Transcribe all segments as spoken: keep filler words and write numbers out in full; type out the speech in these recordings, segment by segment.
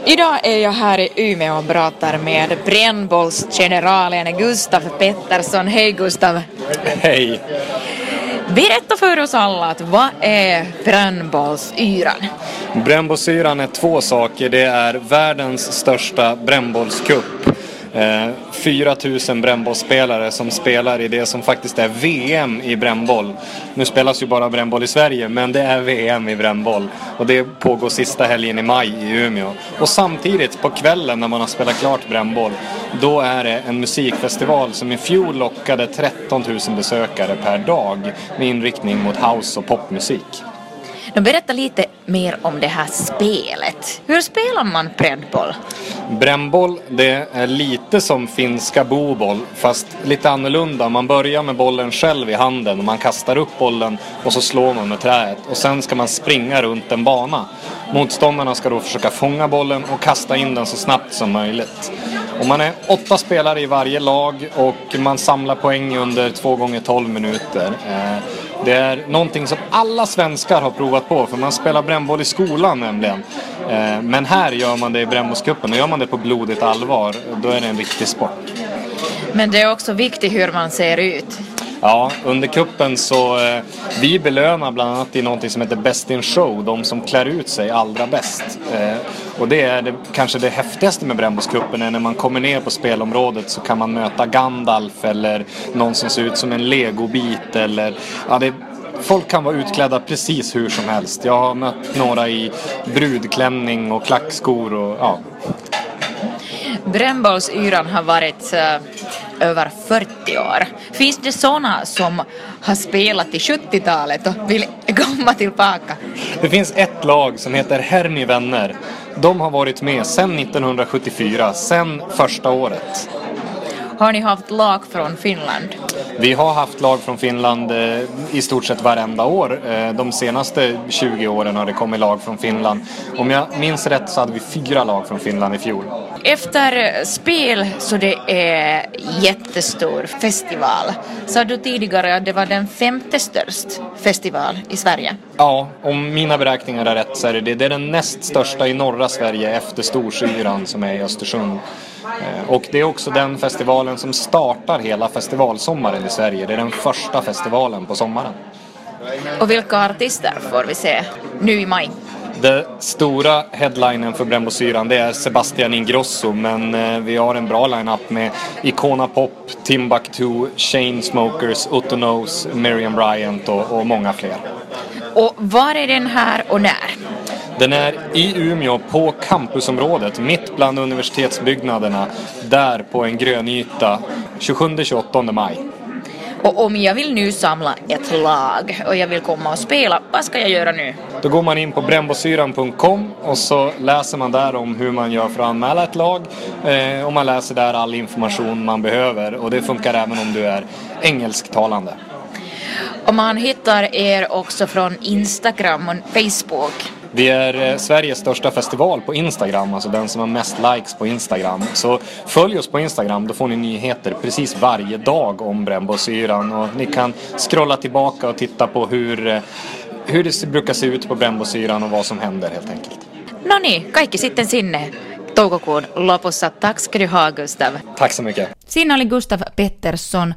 Idag är jag här i Umeå och pratar med brännbollsgeneralen Gustav Pettersson. Hej Gustav! Hej! Berätta för oss alla att vad är brännbollsyran? Brännbollsyran är två saker. Det är världens största brännbollscup. fyra tusen brännbollsspelare som spelar i det som faktiskt är V M i brännboll. Nu spelas ju bara brännboll i Sverige, men det är V M i brännboll. Och det pågår sista helgen i maj i Umeå. Och samtidigt på kvällen när man har spelat klart brännboll, då är det en musikfestival som i fjol lockade tretton tusen besökare per dag med inriktning mot house och popmusik. De berättar lite mer om det här spelet. Hur spelar man brännboll? Brännboll, det är lite som finska boboll, fast lite annorlunda. Man börjar med bollen själv i handen och man kastar upp bollen och så slår man med träet. Och sen ska man springa runt en bana. Motståndarna ska då försöka fånga bollen och kasta in den så snabbt som möjligt. Och man är åtta spelare i varje lag och man samlar poäng under två gånger tolv minuter. Det är någonting som alla svenskar har provat på, för man spelar brännboll i skolan nämligen. Men här gör man det i brännbollscupen, och gör man det på blodigt allvar, då är det en riktig sport. Men det är också viktigt hur man ser ut. Ja, under kuppen så eh, vi belönar bland annat i någonting som heter Best in Show, de som klär ut sig allra bäst. Eh, och det är det, kanske det häftigaste med brännbollscupen, är när man kommer ner på spelområdet så kan man möta Gandalf eller någon som ser ut som en legobit eller ja, det, folk kan vara utklädda precis hur som helst. Jag har mött några i brudklänning och klackskor och ja. Brännbollsyran har varit uh, över fyrtio år. Finns det sådana som har spelat i sjuttiotalet och vill komma tillbaka? Det finns ett lag som heter Hermi Vänner. De har varit med sedan nittonhundrasjuttiofyra, sedan första året. Har ni haft lag från Finland? Vi har haft lag från Finland eh, i stort sett varenda år. Eh, de senaste tjugo åren har det kommit lag från Finland. Om jag minns rätt så hade vi fyra lag från Finland i fjol. Efter spel så det är jättestor festival. Sa du tidigare att det var den femte störst festival i Sverige? Ja, om mina beräkningar är rätt så är det, det är den näst största i norra Sverige efter Storsyran som är i Östersund. Och det är också den festivalen som startar hela festivalsommaren i Sverige. Det är den första festivalen på sommaren. Och vilka artister får vi se nu i maj? Den stora headlinen för brännbollsyran, det är Sebastian Ingrosso, men vi har en bra line-up med Icona Pop, Timbuktu, Chainsmokers, Otto Knows, Miriam Bryant och, och många fler. Och var är den här och när? Den är i Umeå på campusområdet, mitt bland universitetsbyggnaderna, där på en grönyta, tjugosjunde till tjugoåttonde maj. Och om jag vill nu samla ett lag och jag vill komma och spela, vad ska jag göra nu? Då går man in på brännbollsyran punkt com och så läser man där om hur man gör för att anmäla ett lag. Eh, och man läser där all information man behöver, och det funkar även om du är engelsktalande. Och man hittar er också från Instagram och Facebook. Vi är eh, Sveriges största festival på Instagram, alltså den som har mest likes på Instagram. Så följ oss på Instagram, då får ni nyheter precis varje dag om brännbollsyran. Och ni kan scrolla tillbaka och titta på hur, eh, hur det brukar se ut på brännbollsyran och vad som händer helt enkelt. No niin, kaikki sitten sinne toukokuun lopussa. Tack ska du ha, Gustav. Tack så mycket. Siinä oli Gustav Pettersson,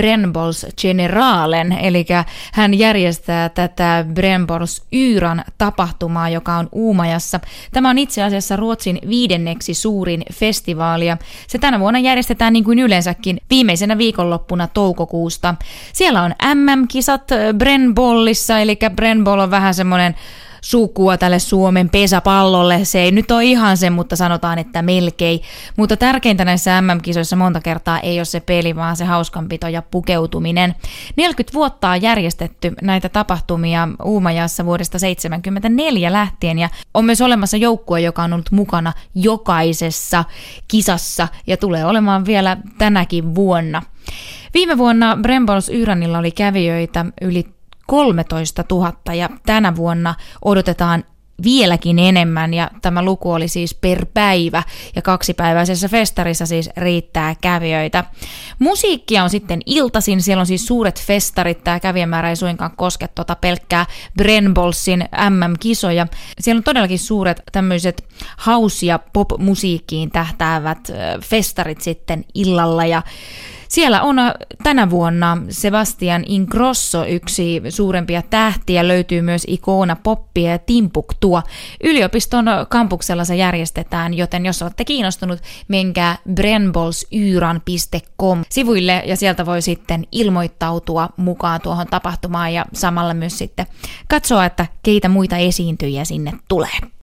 brännbollsgeneralen, eli hän järjestää tätä brännbollsyran tapahtumaa, joka on Uumajassa. Tämä on itse asiassa Ruotsin viidenneksi suurin festivaali, ja se tänä vuonna järjestetään niin kuin yleensäkin viimeisenä viikonloppuna toukokuusta. Siellä on M M-kisat brännbollissa, eli brännboll on vähän semmoinen sukua tälle Suomen pesäpallolle. Se ei nyt ole ihan se, mutta sanotaan, että melkein. Mutta tärkeintä näissä M M-kisoissa monta kertaa ei ole se peli, vaan se hauskanpito ja pukeutuminen. neljäkymmentä vuotta on järjestetty näitä tapahtumia Uumajassa vuodesta seitsemänkymmentäneljä lähtien, ja on myös olemassa joukkue, joka on ollut mukana jokaisessa kisassa ja tulee olemaan vielä tänäkin vuonna. Viime vuonna brännbollsyranilla oli kävijöitä yli kolmetoista tuhatta, ja tänä vuonna odotetaan vieläkin enemmän, ja tämä luku oli siis per päivä, ja kaksipäiväisessä festarissa siis riittää kävijöitä. Musiikkia on sitten iltaisin, siellä on siis suuret festarit, tämä kävijämäärä ei suinkaan koske tuota pelkkää Brenbolsin M M-kisoja. Siellä on todellakin suuret tämmöiset house- ja pop-musiikkiin tähtäävät festarit sitten illalla, ja siellä on tänä vuonna Sebastian Ingrosso, yksi suurempia tähtiä, löytyy myös Icona Poppia ja Timbuktua. Yliopiston kampuksella se järjestetään, joten jos olette kiinnostunut, menkää brenbolsyran piste com sivuille ja sieltä voi sitten ilmoittautua mukaan tuohon tapahtumaan ja samalla myös sitten katsoa, että keitä muita esiintyjiä sinne tulee.